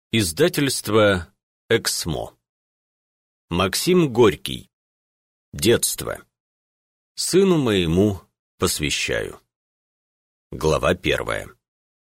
Издательство «Эксмо». Максим Горький. Детство. Сыну моему посвящаю. Глава 1.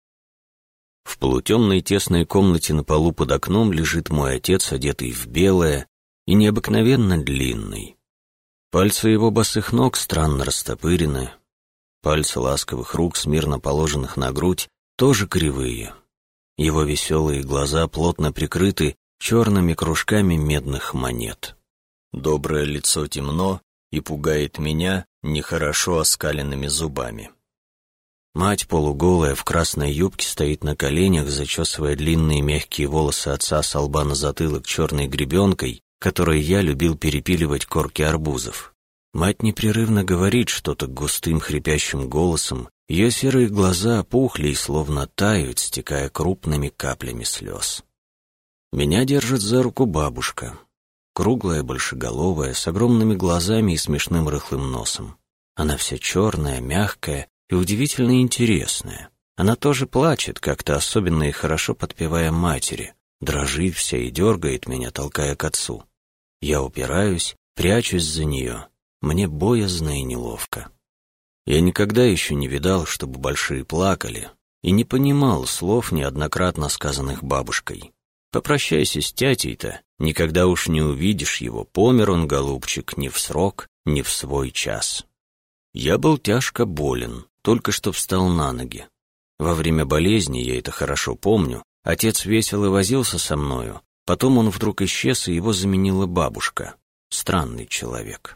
В полутемной тесной комнате на полу под окном лежит мой отец, одетый в белое и необыкновенно длинный. Пальцы его босых ног странно растопырены, пальцы ласковых рук, смирно положенных на грудь, тоже кривые. Его веселые глаза плотно прикрыты черными кружками медных монет. Доброе лицо темно и пугает меня нехорошо оскаленными зубами. Мать, полуголая, в красной юбке, стоит на коленях, зачесывая длинные мягкие волосы отца с лба на затылок черной гребенкой, которой я любил перепиливать корки арбузов. Мать непрерывно говорит что-то густым хрипящим голосом. Ее серые глаза опухли и словно тают, стекая крупными каплями слез. Меня держит за руку бабушка, круглая, большеголовая, с огромными глазами и смешным рыхлым носом. Она вся черная, мягкая и удивительно интересная. Она тоже плачет, как-то особенно и хорошо подпевая матери, дрожит вся и дергает меня, толкая к отцу. Я упираюсь, прячусь за нее. Мне боязно и неловко. Я никогда еще не видал, чтобы большие плакали, и не понимал слов, неоднократно сказанных бабушкой. «Попрощайся с тятей-то, никогда уж не увидишь его, помер он, голубчик, ни в срок, ни в свой час». Я был тяжко болен, только что встал на ноги. Во время болезни, я это хорошо помню, отец весело возился со мною, потом он вдруг исчез, и его заменила бабушка. Странный человек.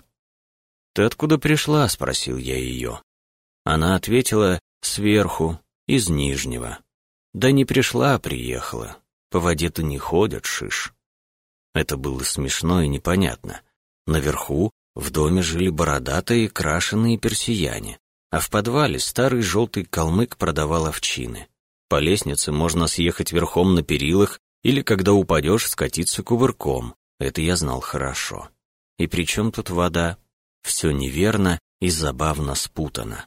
«Ты откуда пришла?» — спросил я ее. Она ответила: «Сверху, из Нижнего». «Да не пришла, а приехала. По воде-то не ходят, шиш». Это было смешно и непонятно. Наверху в доме жили бородатые, крашеные персияне, а в подвале старый желтый калмык продавал овчины. По лестнице можно съехать верхом на перилах или, когда упадешь, скатиться кувырком. Это я знал хорошо. И при чем тут вода? Все неверно и забавно спутано.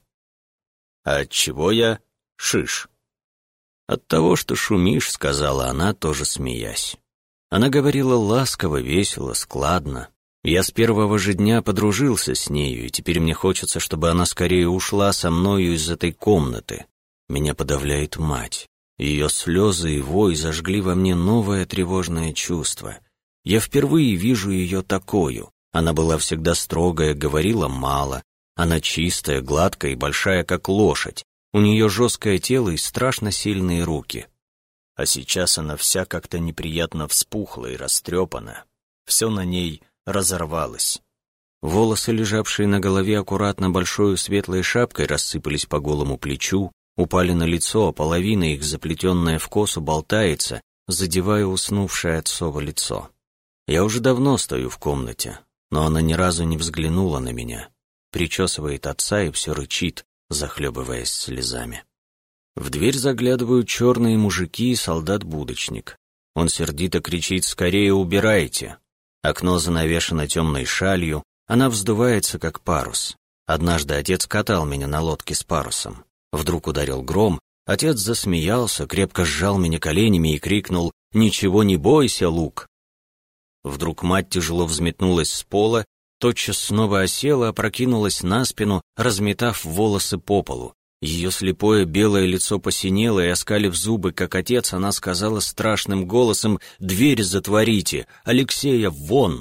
«А отчего я шиш?» «От того, что шумишь», — сказала она, тоже смеясь. Она говорила ласково, весело, складно. Я с первого же дня подружился с нею, и теперь мне хочется, чтобы она скорее ушла со мною из этой комнаты. Меня подавляет мать. Ее слезы и вой зажгли во мне новое тревожное чувство. Я впервые вижу ее такою. Она была всегда строгая, говорила мало. Она чистая, гладкая и большая, как лошадь. У нее жесткое тело и страшно сильные руки. А сейчас она вся как-то неприятно вспухла и растрепана. Все на ней разорвалось. Волосы, лежавшие на голове аккуратно большой светлой шапкой, рассыпались по голому плечу, упали на лицо, а половина их, заплетенная в косу, болтается, задевая уснувшее отцово лицо. Я уже давно стою в комнате, но она ни разу не взглянула на меня. Причесывает отца и все рычит, захлебываясь слезами. В дверь заглядывают черные мужики и солдат-будочник. Он сердито кричит: «Скорее убирайте!» Окно занавешено темной шалью, она вздувается, как парус. Однажды отец катал меня на лодке с парусом. Вдруг ударил гром, отец засмеялся, крепко сжал меня коленями и крикнул: «Ничего не бойся, Лук!» Вдруг мать тяжело взметнулась с пола, тотчас снова осела, опрокинулась на спину, разметав волосы по полу. Ее слепое белое лицо посинело, и, оскалив зубы, как отец, она сказала страшным голосом: «Дверь затворите! Алексея вон!»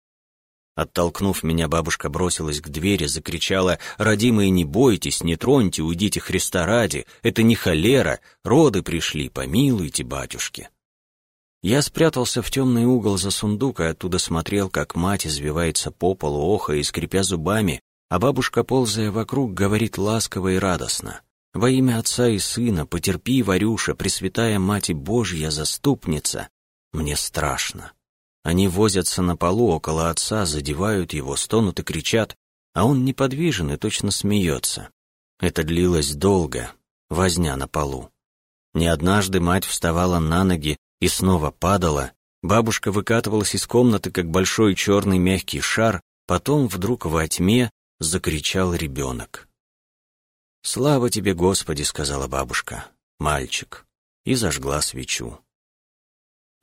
Оттолкнув меня, бабушка бросилась к двери, закричала: «Родимые, не бойтесь, не троньте, уйдите Христа ради, это не холера, роды пришли, помилуйте, батюшки». Я спрятался в темный угол за сундук и оттуда смотрел, как мать извивается по полу, охая и скрипя зубами, а бабушка, ползая вокруг, говорит ласково и радостно: «Во имя Отца и Сына, потерпи, Варюша, Пресвятая Мать Божья Заступница». Мне страшно. Они возятся на полу около отца, задевают его, стонут и кричат, а он неподвижен и точно смеется. Это длилось долго, возня на полу. Не однажды мать вставала на ноги и снова падала, бабушка выкатывалась из комнаты, как большой черный мягкий шар, потом вдруг во тьме закричал ребенок. «Слава тебе, Господи!» — сказала бабушка. «Мальчик!» и зажгла свечу.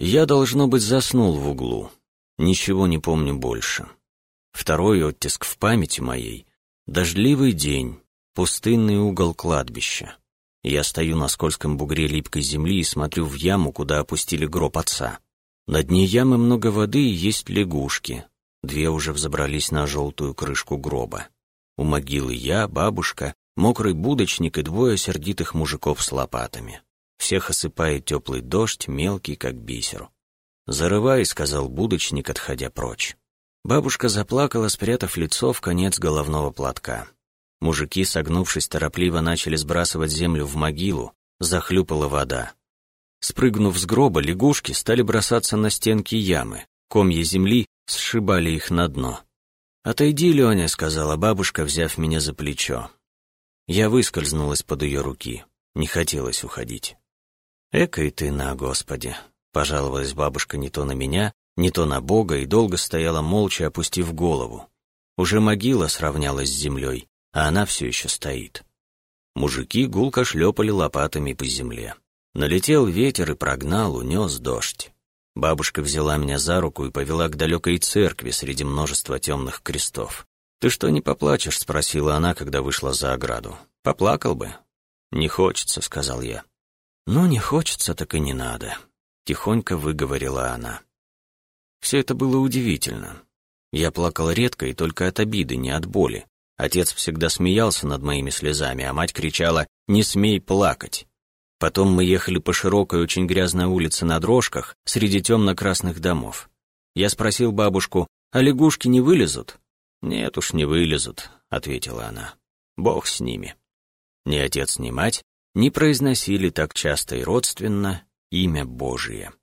Я, должно быть, заснул в углу. Ничего не помню больше. Второй оттиск в памяти моей — дождливый день, пустынный угол кладбища. Я стою на скользком бугре липкой земли и смотрю в яму, куда опустили гроб отца. На дне ямы много воды и есть лягушки. 2 уже взобрались на желтую крышку гроба. У могилы я, бабушка, мокрый будочник и 2 сердитых мужиков с лопатами. Всех осыпает теплый дождь, мелкий, как бисер. «Зарывай», — сказал будочник, отходя прочь. Бабушка заплакала, спрятав лицо в конец головного платка. Мужики, согнувшись, торопливо начали сбрасывать землю в могилу, захлюпала вода. Спрыгнув с гроба, лягушки стали бросаться на стенки ямы, комья земли сшибали их на дно. «Отойди, Леня», — сказала бабушка, взяв меня за плечо. Я выскользнул из-под ее руки, не хотелось уходить. «Экой ты на, Господи!» — пожаловалась бабушка не то на меня, не то на Бога, и долго стояла молча, опустив голову. Уже могила сравнялась с землей, а она все еще стоит. Мужики гулко шлепали лопатами по земле. Налетел ветер и прогнал, унес дождь. Бабушка взяла меня за руку и повела к далекой церкви среди множества темных крестов. «Ты что, не поплачешь?» — спросила она, когда вышла за ограду. «Поплакал бы». «Не хочется», — сказал я. «Ну, не хочется, так и не надо», — тихонько выговорила она. Все это было удивительно. Я плакал редко и только от обиды, не от боли. Отец всегда смеялся над моими слезами, а мать кричала «Не смей плакать». Потом мы ехали по широкой, очень грязной улице на дрожках среди темно-красных домов. Я спросил бабушку, а лягушки не вылезут? «Нет уж, не вылезут», — ответила она. «Бог с ними». Ни отец, ни мать не произносили так часто и родственно имя Божие.